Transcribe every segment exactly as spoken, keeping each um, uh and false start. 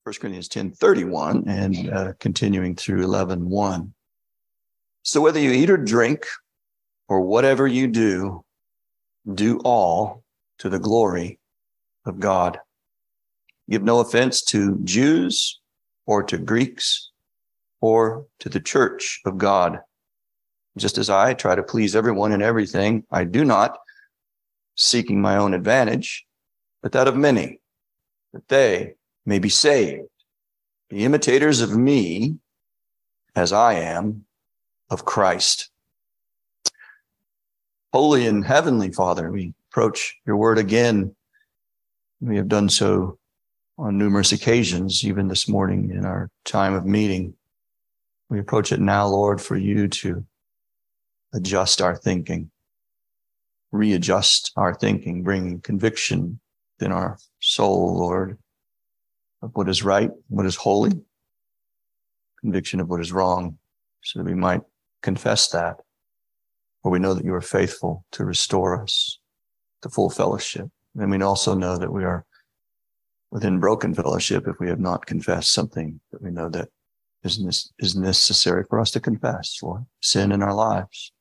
First Corinthians ten thirty-one and uh, continuing through eleven one. So whether you eat or drink or whatever you do, do all to the glory of God. Give no offense to Jews or to Greeks or to the church of God. Just as I try to please everyone in everything, I do not seeking my own advantage, but that of many, that they may be saved. Be imitators of me as I am of Christ. Holy and heavenly Father, we approach your word again. We have done so on numerous occasions, even this morning in our time of meeting. We approach it now, Lord, for you to adjust our thinking, readjust our thinking, bring conviction in our soul, Lord, of what is right, what is holy, conviction of what is wrong, so that we might confess that, for we know that you are faithful to restore us to full fellowship. And we also know that we are within broken fellowship if we have not confessed something that we know that is, is necessary for us to confess, Lord, sin in our lives.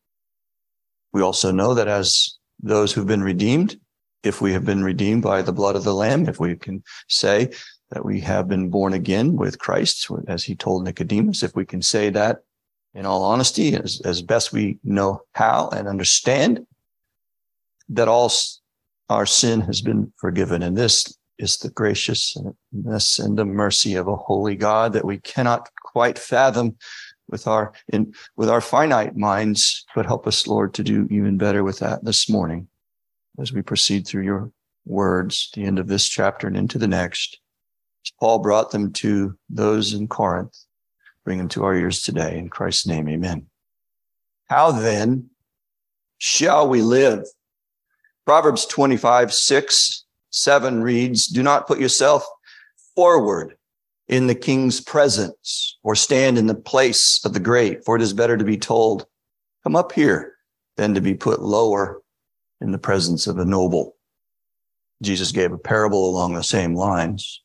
We also know that as those who've been redeemed, if we have been redeemed by the blood of the Lamb, if we can say that we have been born again with Christ, as he told Nicodemus, if we can say that in all honesty, as, as best we know how and understand, that all our sin has been forgiven. And this is the graciousness and the mercy of a holy God that we cannot quite fathom with our in with our finite minds, but help us, Lord, to do even better with that this morning as we proceed through your words, the end of this chapter and into the next. As Paul brought them to those in Corinth, bring them to our ears today. In Christ's name, amen. How then shall we live? Proverbs twenty-five, six, seven reads, do not put yourself forward in the king's presence or stand in the place of the great, for it is better to be told, come up here, than to be put lower in the presence of a noble. Jesus gave a parable along the same lines.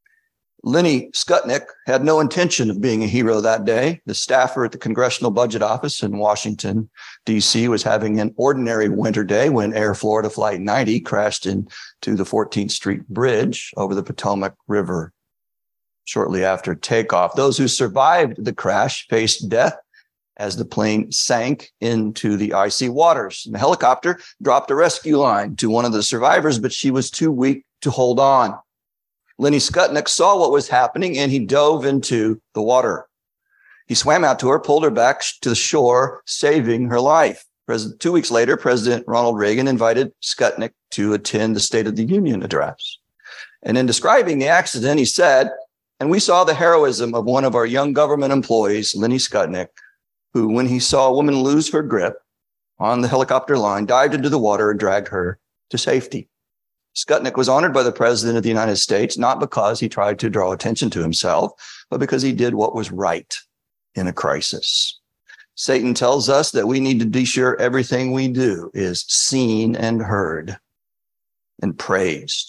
Lenny Skutnik had no intention of being a hero that day. The staffer at the Congressional Budget Office in Washington, D C was having an ordinary winter day when Air Florida Flight ninety crashed into the fourteenth Street Bridge over the Potomac River. Shortly after takeoff, those who survived the crash faced death as the plane sank into the icy waters. And the helicopter dropped a rescue line to one of the survivors, but she was too weak to hold on. Lenny Skutnik saw what was happening, and he dove into the water. He swam out to her, pulled her back to the shore, saving her life. President, two weeks later, President Ronald Reagan invited Skutnik to attend the State of the Union address. And in describing the accident, he said, and we saw the heroism of one of our young government employees, Lenny Skutnik, who, when he saw a woman lose her grip on the helicopter line, dived into the water and dragged her to safety. Skutnik was honored by the President of the United States, not because he tried to draw attention to himself, but because he did what was right in a crisis. Satan tells us that we need to be sure everything we do is seen and heard and praised.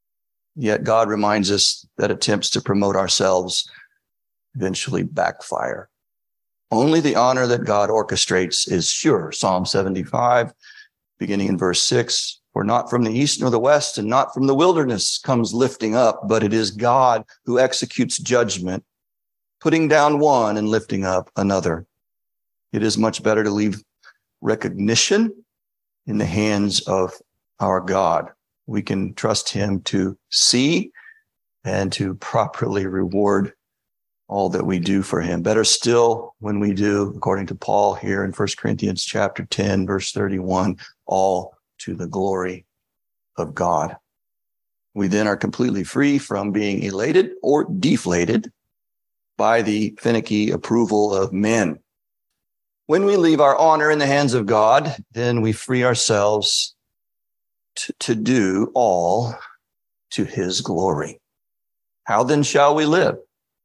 Yet God reminds us that attempts to promote ourselves eventually backfire. Only the honor that God orchestrates is sure. Psalm seventy-five, beginning in verse six, for not from the east nor the west and not from the wilderness comes lifting up, but it is God who executes judgment, putting down one and lifting up another. It is much better to leave recognition in the hands of our God. We can trust him to see and to properly reward all that we do for him. Better still, when we do, according to Paul here in First Corinthians chapter ten, verse thirty-one, all to the glory of God. We then are completely free from being elated or deflated by the finicky approval of men. When we leave our honor in the hands of God, then we free ourselves to, to do all to his glory. How then shall we live?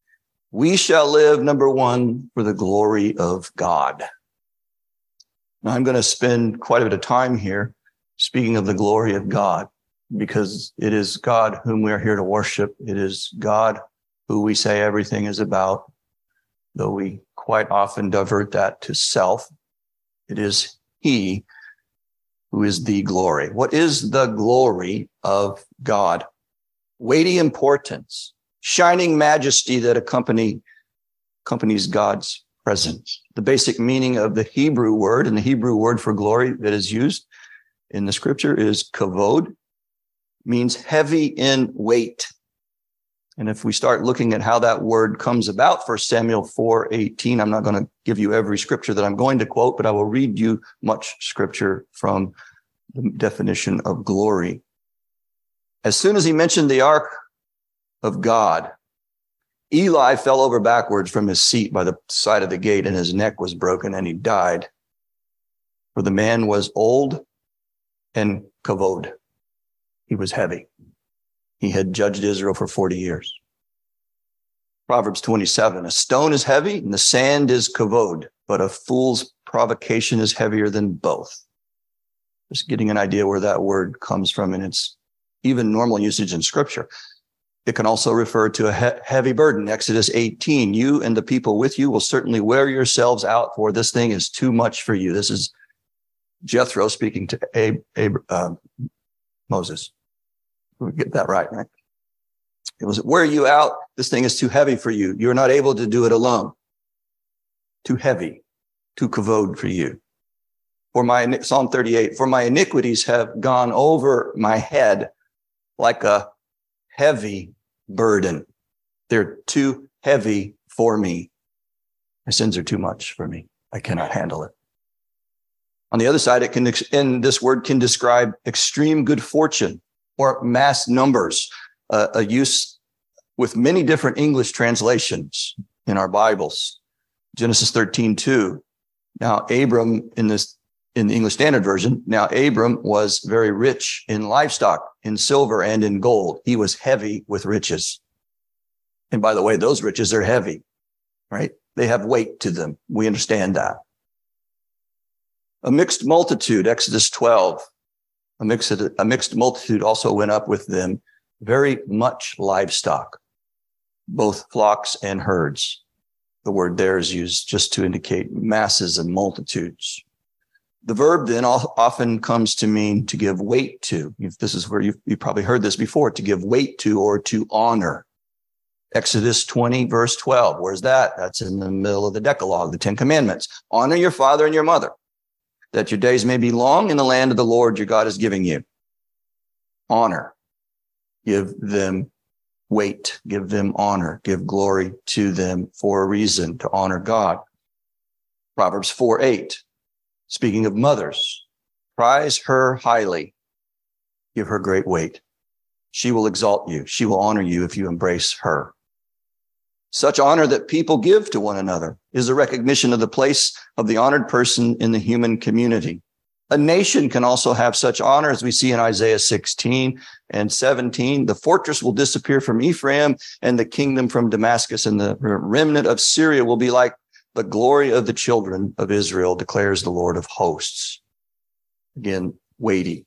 We shall live, number one, for the glory of God. Now, I'm going to spend quite a bit of time here speaking of the glory of God, because it is God whom we are here to worship. It is God who we say everything is about, though we quite often divert that to self. It is he who is the glory. What is the glory of God? Weighty importance, shining majesty that accompany, accompanies God's presence. The basic meaning of the Hebrew word, and the Hebrew word for glory that is used in the scripture is kavod, means heavy in weight. And if we start looking at how that word comes about, First Samuel four eighteen, I'm not going to give you every scripture that I'm going to quote, but I will read you much scripture from the definition of glory. As soon as he mentioned the ark of God, Eli fell over backwards from his seat by the side of the gate, and his neck was broken, and he died. For the man was old and kavod. He was heavy. He had judged Israel for forty years. Proverbs twenty-seven, a stone is heavy and the sand is kavod, but a fool's provocation is heavier than both. Just getting an idea where that word comes from in its even normal usage in scripture. It can also refer to a he- heavy burden. Exodus eighteen, you and the people with you will certainly wear yourselves out, for this thing is too much for you. This is Jethro speaking to Ab- Ab- uh, Moses. We get that right, right? It was, wear you out. This thing is too heavy for you. You're not able to do it alone. Too heavy, too kavod for you. For my, Psalm thirty-eight, for my iniquities have gone over my head like a heavy burden. They're too heavy for me. My sins are too much for me. I cannot handle it. On the other side, it can, and this word can describe extreme good fortune or mass numbers, uh, a use with many different English translations in our Bibles. Genesis thirteen two. Now, Abram in this, in the English Standard Version, now Abram was very rich in livestock, in silver and in gold. He was heavy with riches. And by the way, those riches are heavy, right? They have weight to them. We understand that. A mixed multitude, Exodus twelve. A mixed, a mixed multitude also went up with them, very much livestock, both flocks and herds. The word there is used just to indicate masses and multitudes. The verb then often comes to mean to give weight to. This is where you've, you've probably heard this before, to give weight to or to honor. Exodus twenty, verse twelve. Where's that? That's in the middle of the Decalogue, the Ten Commandments. Honor your father and your mother, that your days may be long in the land of the Lord your God is giving you. Honor. Give them weight. Give them honor. Give glory to them for a reason, to honor God. Proverbs four eight. Speaking of mothers, prize her highly. Give her great weight. She will exalt you. She will honor you if you embrace her. Such honor that people give to one another is a recognition of the place of the honored person in the human community. A nation can also have such honor, as we see in Isaiah sixteen and seventeen. The fortress will disappear from Ephraim and the kingdom from Damascus, and the remnant of Syria will be like the glory of the children of Israel, declares the Lord of hosts. Again, weighty,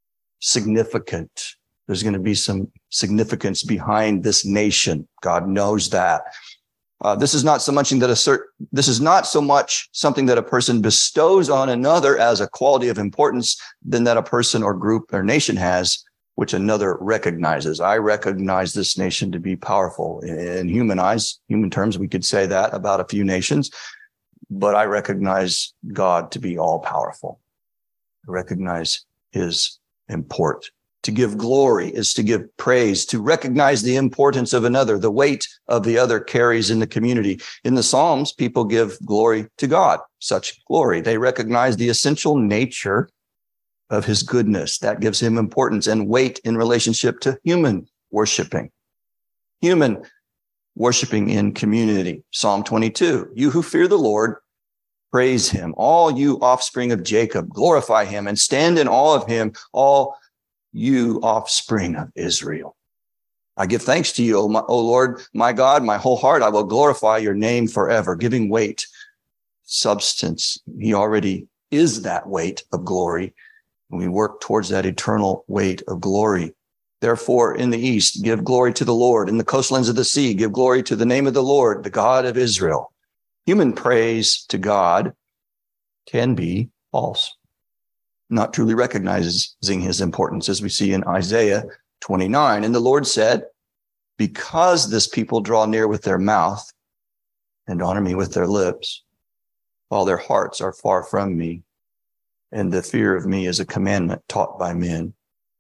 significant. There's going to be some significance behind this nation. God knows that. Uh, this is not so much that a cert, this is not so much something that a person bestows on another as a quality of importance than that a person or group or nation has, which another recognizes. I recognize this nation to be powerful. In human eyes, human terms, we could say that about a few nations, but I recognize God to be all powerful. I recognize his import. To give glory is to give praise, to recognize the importance of another, the weight of the other carries in the community. In the Psalms, people give glory to God, such glory. They recognize the essential nature of his goodness. That gives him importance and weight in relationship to human worshiping. Human worshiping in community. Psalm twenty-two, you who fear the Lord, praise him. All you offspring of Jacob, glorify him and stand in awe of him, all you offspring of Israel. I give thanks to you, O, my, O Lord, my God, my whole heart. I will glorify your name forever, giving weight, substance. He already is that weight of glory. And we work towards that eternal weight of glory. Therefore, in the east, give glory to the Lord. In the coastlands of the sea, give glory to the name of the Lord, the God of Israel. Human praise to God can be false, not truly recognizing his importance, as we see in Isaiah twenty-nine. And the Lord said, because this people draw near with their mouth and honor me with their lips, while their hearts are far from me, and the fear of me is a commandment taught by men.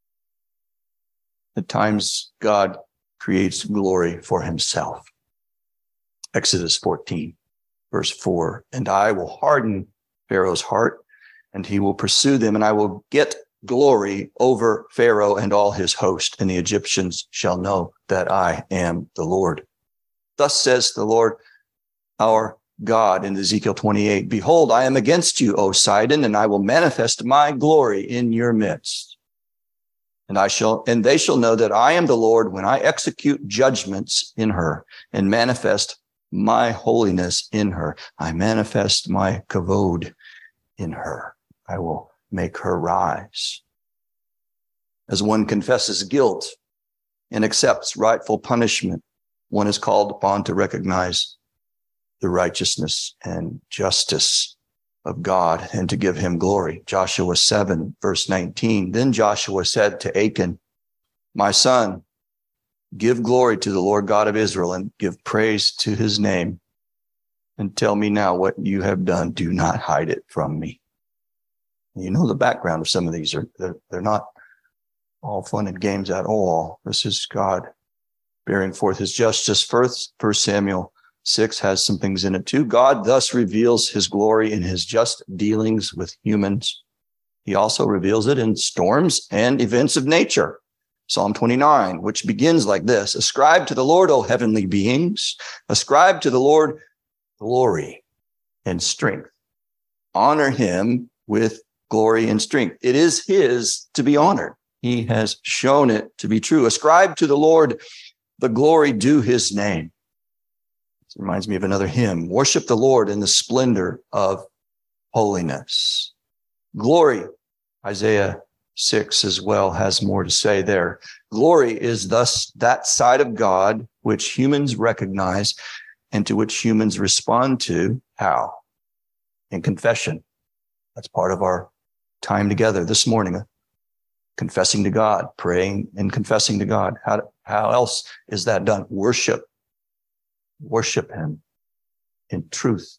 At times, God creates glory for himself. Exodus fourteen, verse four, and I will harden Pharaoh's heart, and he will pursue them, and I will get glory over Pharaoh and all his host, and the Egyptians shall know that I am the Lord. Thus says the Lord, our God, in Ezekiel twenty-eight, behold, I am against you, O Sidon, and I will manifest my glory in your midst. And I shall, and they shall know that I am the Lord when I execute judgments in her and manifest my holiness in her. I manifest my kavod in her. I will make her rise. As one confesses guilt and accepts rightful punishment, one is called upon to recognize the righteousness and justice of God and to give him glory. Joshua seven, verse nineteen. Then Joshua said to Achan, my son, give glory to the Lord God of Israel and give praise to his name. And tell me now what you have done. Do not hide it from me. You know the background of some of these. Are they're, they're not all fun and games at all. This is God bearing forth his justice. First, First Samuel six has some things in it too. God thus reveals his glory in his just dealings with humans. He also reveals it in storms and events of nature. Psalm twenty-nine, which begins like this: ascribe to the Lord, O heavenly beings, ascribe to the Lord glory and strength. Honor him with glory and strength. It is his to be honored. He has shown it to be true. Ascribe to the Lord the glory due his name. This reminds me of another hymn. Worship the Lord in the splendor of holiness. Glory, Isaiah six as well has more to say there. Glory is thus that side of God which humans recognize and to which humans respond to. How? In confession. That's part of our time together this morning. Confessing to God, praying and confessing to God. How, how else is that done? Worship. Worship him in truth.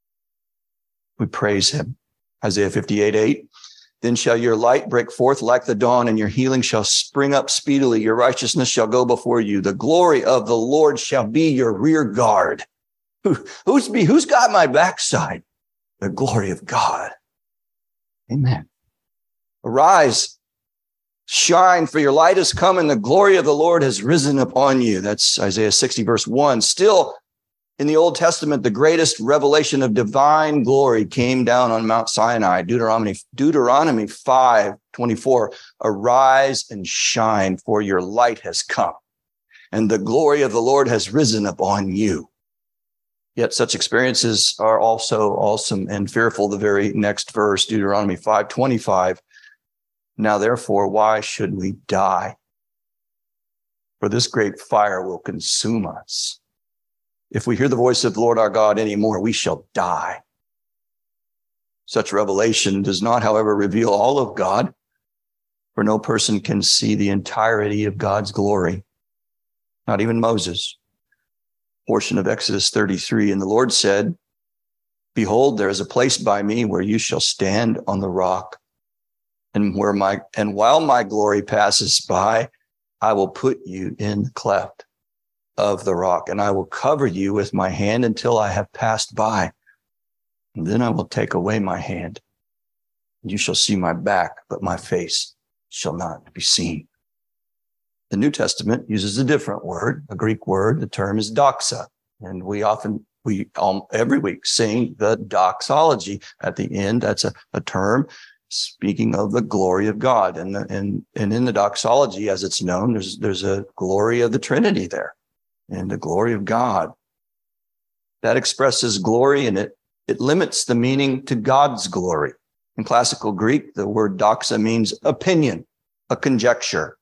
We praise him. Isaiah fifty-eight, eight. Then shall your light break forth like the dawn, and your healing shall spring up speedily. Your righteousness shall go before you. The glory of the Lord shall be your rear guard. Who, who's me? Who's got my backside? The glory of God. Amen. Arise, shine, for your light has come, and the glory of the Lord has risen upon you. That's Isaiah sixty, verse one. Still, in the Old Testament, the greatest revelation of divine glory came down on Mount Sinai. Deuteronomy, Deuteronomy five, twenty-four. Arise and shine, for your light has come, and the glory of the Lord has risen upon you. Yet such experiences are also awesome and fearful. The very next verse, Deuteronomy five, twenty-five. Now, therefore, why should we die? For this great fire will consume us. If we hear the voice of the Lord our God anymore, we shall die. Such revelation does not, however, reveal all of God, for no person can see the entirety of God's glory, not even Moses. Portion of Exodus thirty-three, and the Lord said, behold, there is a place by me where you shall stand on the rock, and where my and while my glory passes by, I will put you in the cleft of the rock, and I will cover you with my hand until I have passed by. And then I will take away my hand. You shall see my back, but my face shall not be seen. The New Testament uses a different word, a Greek word. The term is doxa. And we often, we um, every week sing the doxology at the end. That's a, a term speaking of the glory of God. And, the, and, and in the doxology, as it's known, there's, there's a glory of the Trinity there and the glory of God. That expresses glory, and it, it limits the meaning to God's glory. In classical Greek, the word doxa means opinion, a conjecture,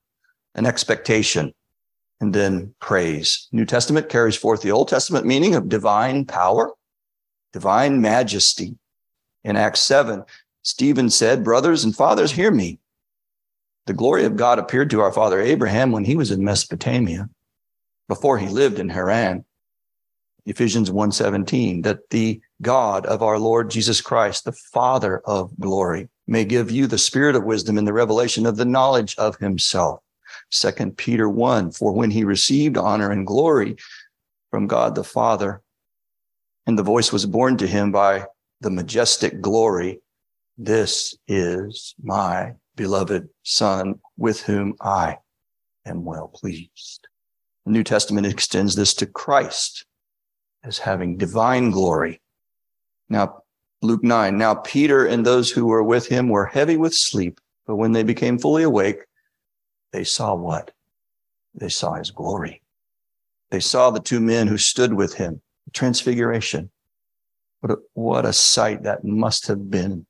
an expectation, and then praise. New Testament carries forth the Old Testament meaning of divine power, divine majesty. In Acts seven, Stephen said, "Brothers and fathers, hear me. The glory of God appeared to our father Abraham when he was in Mesopotamia, before he lived in Haran." Ephesians one seventeen, that the God of our Lord Jesus Christ, the Father of glory, may give you the spirit of wisdom in the revelation of the knowledge of himself. Second Peter one, for when he received honor and glory from God the Father, and the voice was borne to him by the majestic glory, "This is my beloved Son, with whom I am well pleased." The New Testament extends this to Christ as having divine glory. Now, Luke nine, now Peter and those who were with him were heavy with sleep, but when they became fully awake, they saw what? They saw his glory. They saw the two men who stood with him, transfiguration. What a, what a sight that must have been.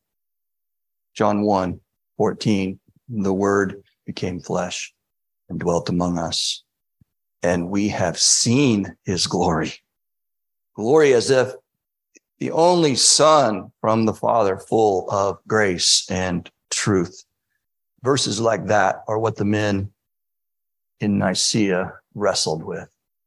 John one fourteen, the word became flesh and dwelt among us, and we have seen his glory. Glory as if the only Son from the Father, full of grace and truth. Verses like that are what the men in Nicaea wrestled with,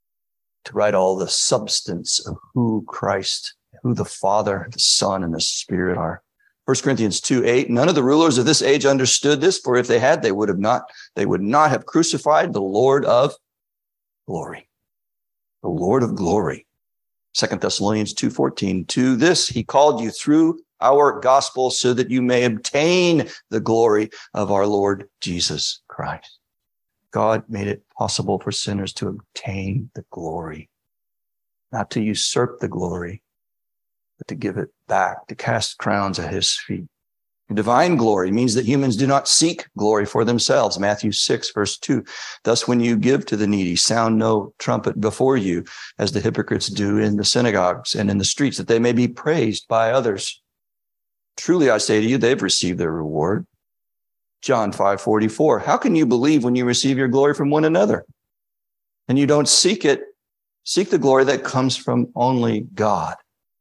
to write all the substance of who Christ, who the Father, the Son, and the Spirit are. First Corinthians two eight, none of the rulers of this age understood this, for if they had, they would have not, they would not have crucified the Lord of glory. The Lord of glory. Second Thessalonians two fourteen, to this he called you through our gospel so that you may obtain the glory of our Lord Jesus Christ. God made it possible for sinners to obtain the glory, not to usurp the glory, but to give it back, to cast crowns at his feet. Divine glory means that humans do not seek glory for themselves. Matthew six, verse two. Thus, when you give to the needy, sound no trumpet before you, as the hypocrites do in the synagogues and in the streets, that they may be praised by others. Truly, I say to you, they've received their reward. John five forty-four. How can you believe when you receive your glory from one another? And you don't seek it, seek the glory that comes from only God.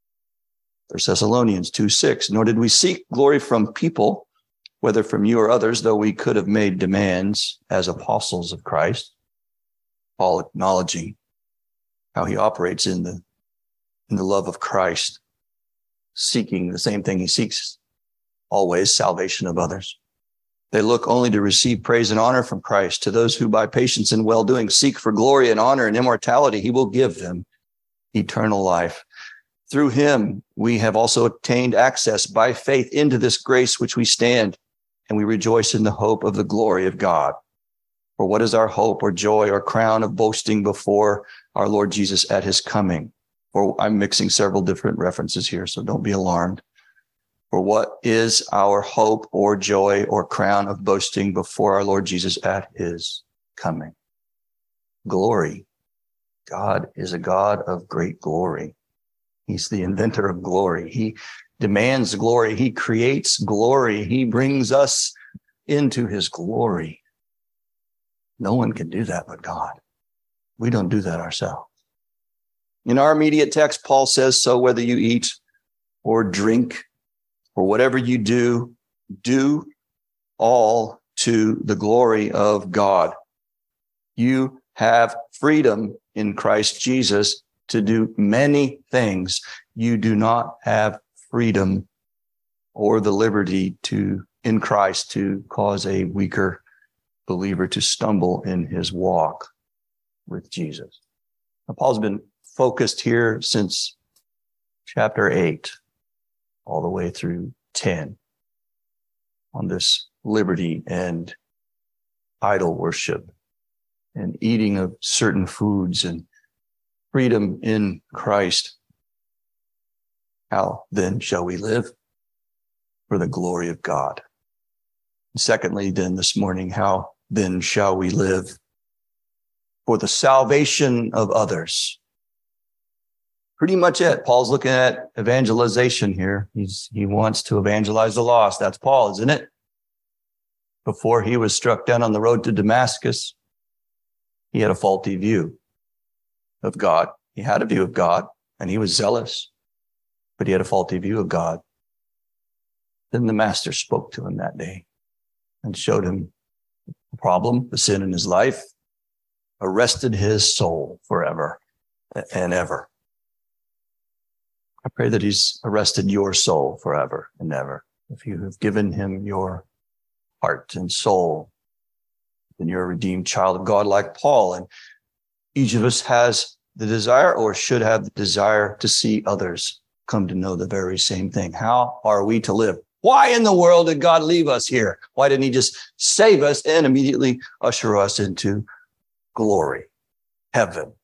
First Thessalonians two six, nor did we seek glory from people, whether from you or others, though we could have made demands as apostles of Christ. Paul acknowledging how he operates in the, in the love of Christ, seeking the same thing he seeks always, salvation of others. They look only to receive praise and honor from Christ. To those who by patience and well-doing seek for glory and honor and immortality, he will give them eternal life. Through him, we have also obtained access by faith into this grace which we stand, and we rejoice in the hope of the glory of God. For what is our hope or joy or crown of boasting before our Lord Jesus at his coming? Or I'm mixing several different references here, so don't be alarmed. For what is our hope or joy or crown of boasting before our Lord Jesus at his coming? Glory. God is a God of great glory. He's the inventor of glory. He demands glory. He creates glory. He brings us into his glory. No one can do that but God. We don't do that ourselves. In our immediate text, Paul says, so whether you eat or drink or whatever you do, do all to the glory of God. You have freedom in Christ Jesus to do many things. You do not have freedom or the liberty to, in Christ, to cause a weaker believer to stumble in his walk with Jesus. Now, Paul's been focused here since chapter eight, all the way through ten, on this liberty and idol worship and eating of certain foods and freedom in Christ. How then shall we live? For the glory of God. Secondly, then this morning, how then shall we live? For the salvation of others. Pretty much it. Paul's looking at evangelization here. He's, he wants to evangelize the lost. That's Paul, isn't it? Before he was struck down on the road to Damascus, He had a faulty view of God. He had a view of God, and he was zealous, but he had a faulty view of God. Then the master spoke to him that day and showed him the problem, the sin in his life, arrested his soul forever and ever. I pray that he's arrested your soul forever and ever. If you have given him your heart and soul, then you're a redeemed child of God like Paul. And each of us has the desire, or should have the desire, to see others come to know the very same thing. How are we to live? Why in the world did God leave us here? Why didn't he just save us and immediately usher us into glory, heaven?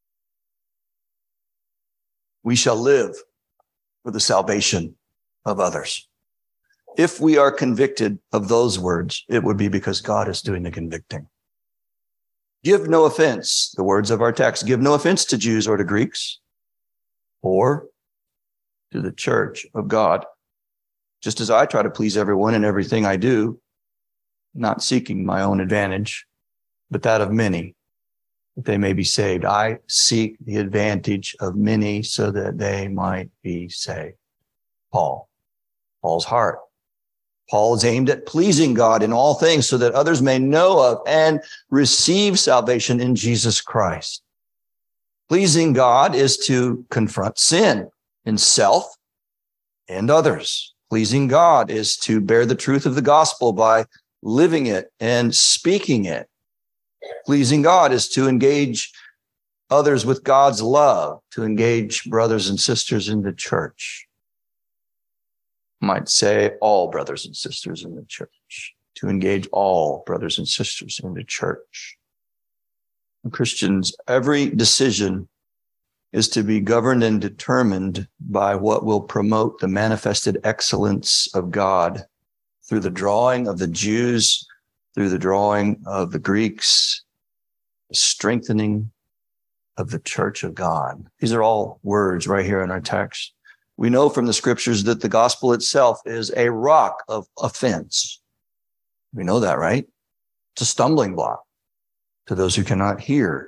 We shall live for the salvation of others. If we are convicted of those words, it would be because God is doing the convicting. Give no offense, the words of our text, give no offense to Jews or to Greeks or to the church of God, just as I try to please everyone in everything I do, not seeking my own advantage, but that of many, that they may be saved. I seek the advantage of many so that they might be saved. Paul, Paul's heart. Paul is aimed at pleasing God in all things so that others may know of and receive salvation in Jesus Christ. Pleasing God is to confront sin in self and others. Pleasing God is to bear the truth of the gospel by living it and speaking it. Pleasing God is to engage others with God's love, to engage brothers and sisters in the church. Might say all brothers and sisters in the church, to engage all brothers and sisters in the church. And Christians, every decision is to be governed and determined by what will promote the manifested excellence of God through the drawing of the Jews, through the drawing of the Greeks, the strengthening of the church of God. These are all words right here in our text. We know from the scriptures that the gospel itself is a rock of offense. We know that, right? It's a stumbling block to those who cannot hear.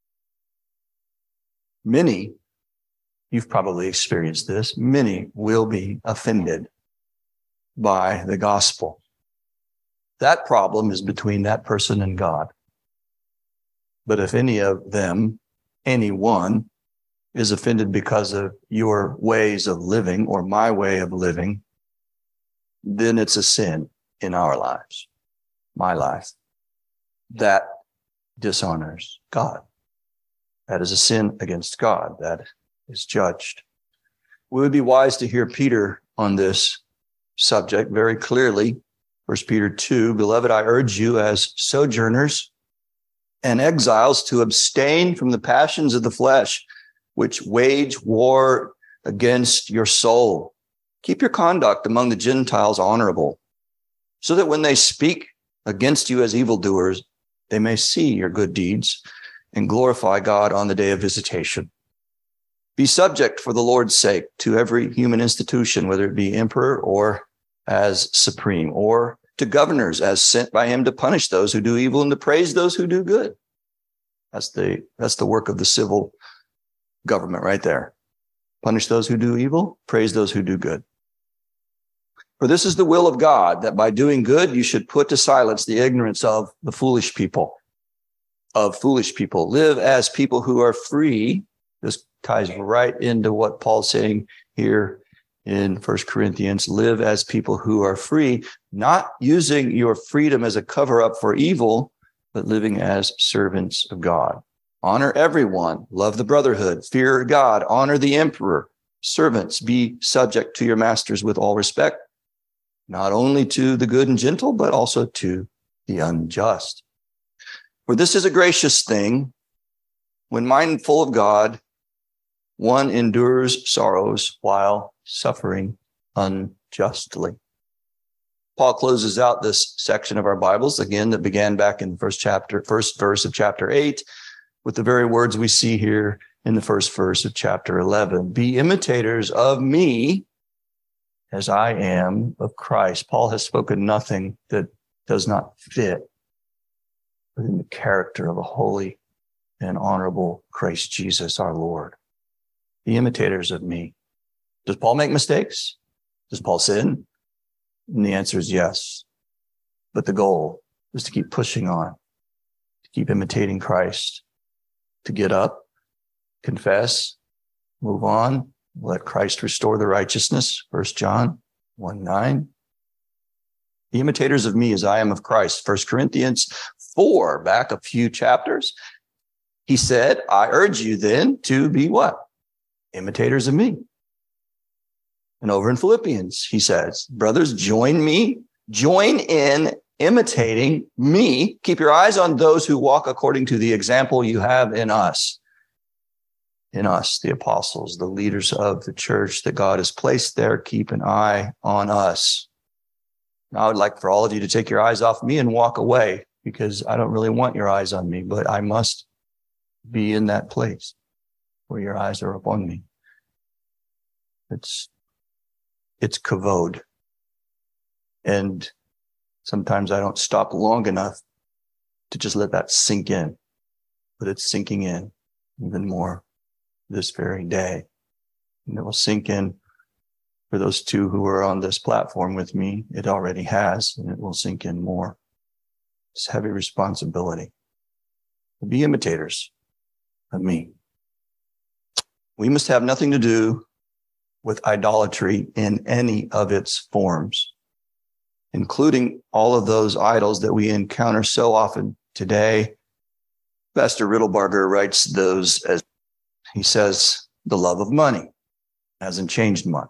Many, you've probably experienced this, many will be offended by the gospel. That problem is between that person and God. But if any of them, anyone, is offended because of your ways of living or my way of living, then it's a sin in our lives, my life, that dishonors God. That is a sin against God. That is judged. We would be wise to hear Peter on this subject very clearly. First Peter two, beloved, I urge you as sojourners and exiles to abstain from the passions of the flesh, which wage war against your soul. Keep your conduct among the Gentiles honorable, so that when they speak against you as evildoers, they may see your good deeds and glorify God on the day of visitation. Be subject for the Lord's sake to every human institution, whether it be emperor or as supreme, or to governors as sent by him to punish those who do evil and to praise those who do good. That's the, that's the work of the civil government right there. Punish those who do evil, praise those who do good. For this is the will of God, that by doing good, you should put to silence the ignorance of the foolish people, of foolish people. Live as people who are free. This ties right into what Paul's saying here in First Corinthians. Live as people who are free, not using your freedom as a cover up for evil, but living as servants of God. Honor everyone, love the brotherhood, fear God, honor the emperor. Servants, be subject to your masters with all respect, not only to the good and gentle, but also to the unjust. For this is a gracious thing, when mindful of God, one endures sorrows while suffering unjustly. Paul closes out this section of our Bibles, again, that began back in the first chapter, first verse of chapter eight, with the very words we see here in the first verse of chapter eleven. Be imitators of me as I am of Christ. Paul has spoken nothing that does not fit within the character of a holy and honorable Christ Jesus our Lord. Be imitators of me. Does Paul make mistakes? Does Paul sin? And the answer is yes. But the goal is to keep pushing on, to keep imitating Christ, to get up, confess, move on, let Christ restore the righteousness. First John one nine. Be imitators of me as I am of Christ. First Corinthians four, back a few chapters. He said, I urge you then to be what? Imitators of me. And over in Philippians, he says, brothers, join me, join in imitating me. Keep your eyes on those who walk according to the example you have in us. In us, the apostles, the leaders of the church that God has placed there. Keep an eye on us. Now, I would like for all of you to take your eyes off me and walk away, because I don't really want your eyes on me, but I must be in that place where your eyes are upon me. It's, it's kavod. And sometimes I don't stop long enough to just let that sink in, but it's sinking in even more this very day. And it will sink in for those two who are on this platform with me. It already has, and it will sink in more. It's heavy responsibility. Be imitators of me. We must have nothing to do with idolatry in any of its forms, including all of those idols that we encounter so often today. Pastor Riddlebarger writes those as, he says, the love of money hasn't changed much.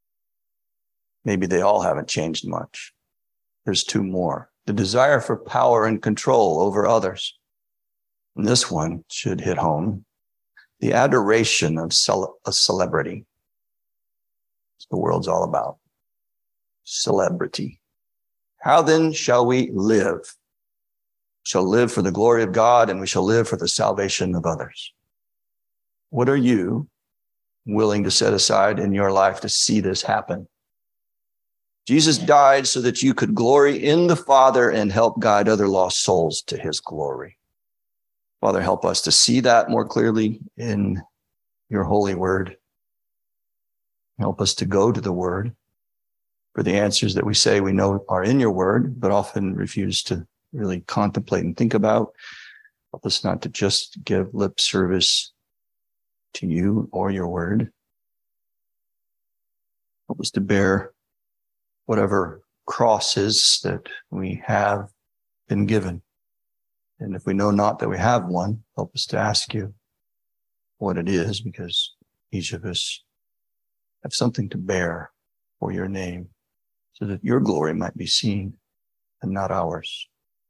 Maybe they all haven't changed much. There's two more. The desire for power and control over others. And this one should hit home. The adoration of cele- a celebrity. That's what the world's all about. Celebrity. How then shall we live? We shall live for the glory of God, and we shall live for the salvation of others. What are you willing to set aside in your life to see this happen? Jesus died so that you could glory in the Father and help guide other lost souls to his glory. Father, help us to see that more clearly in your holy word. Help us to go to the word for the answers that we say we know are in your word, but often refuse to really contemplate and think about. Help us not to just give lip service to you or your word. Help us to bear whatever crosses that we have been given. And if we know not that we have one, help us to ask you what it is, because each of us have something to bear for your name, so that your glory might be seen and not ours.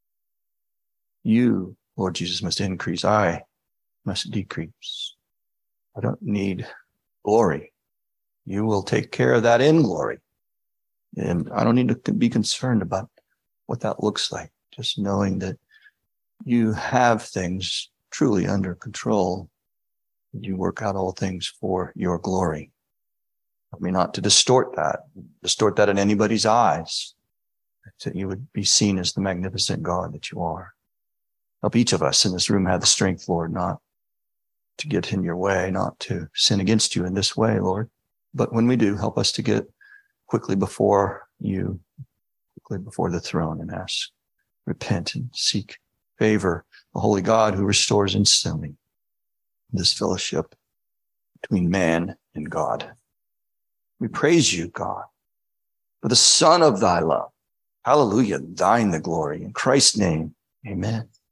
You, Lord Jesus, must increase. I must decrease. I don't need glory. You will take care of that in glory. And I don't need to be concerned about what that looks like. Just knowing that you have things truly under control. You work out all things for your glory. Help me not to distort that, distort that in anybody's eyes, that you would be seen as the magnificent God that you are. Help each of us in this room have the strength, Lord, not to get in your way, not to sin against you in this way, Lord. But when we do, help us to get quickly before you, quickly before the throne, and ask, repent and seek favor, the holy God who restores instantly this fellowship between man and God. We praise you, God, for the Son of thy love. Hallelujah, thine the glory. In Christ's name, amen.